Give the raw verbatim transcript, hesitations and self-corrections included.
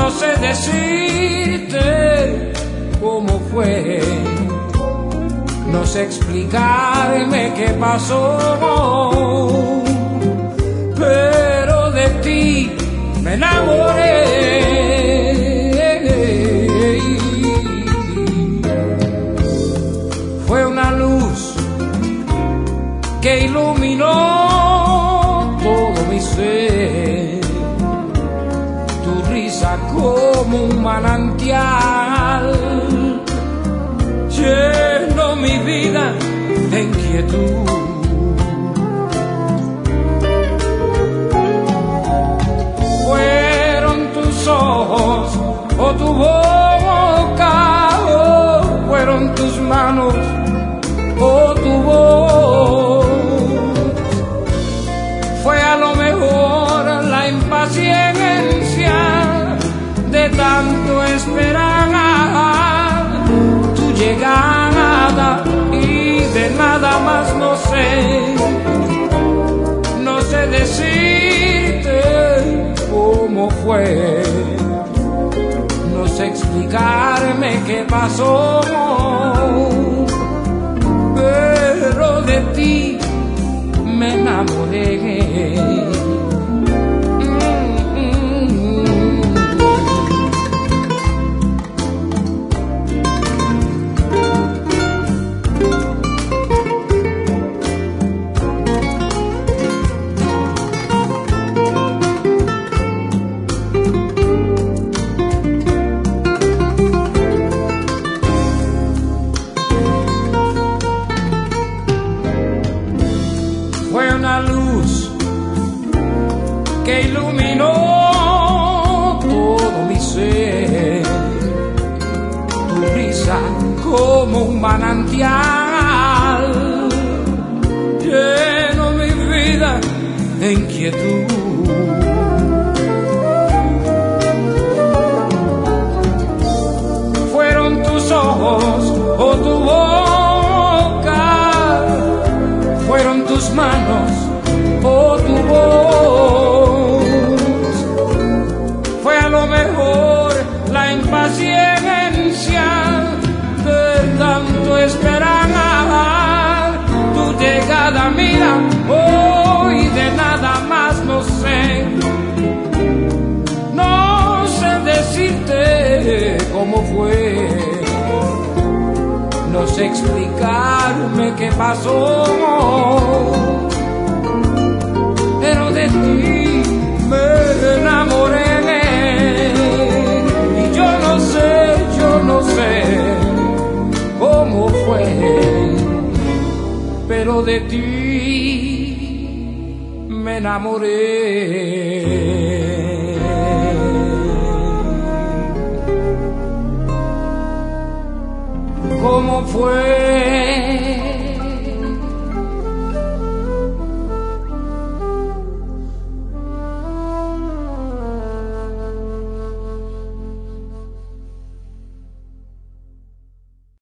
no sé decirte cómo fue, no sé explicarme qué pasó, pero de ti me enamoré. Fue una luz que iluminó todo mi ser, tu risa como un manantial llenó mi vida de inquietud. Fueron tus ojos o tu boca, o fueron tus manos o tu voz. Fue a lo mejor la impaciencia de tanto esperar tu llegada, y de nada más no sé, no sé decirte cómo fue, no sé explicarme qué pasó, pero de ti me enamoré. Fue una luz que iluminó todo mi ser, tu risa como un manantial llenó mi vida de inquietud. Fueron tus ojos o tu boca, fueron tus manos o tu voz. Fue a lo mejor la impaciencia de tanto esperar tu llegada. Mira, hoy de nada más no sé, no sé decirte cómo fue, no sé explicarme qué pasó, pero de ti me enamoré. Y yo no sé, yo no sé cómo fue, pero de ti me enamoré. ¿Cómo fue?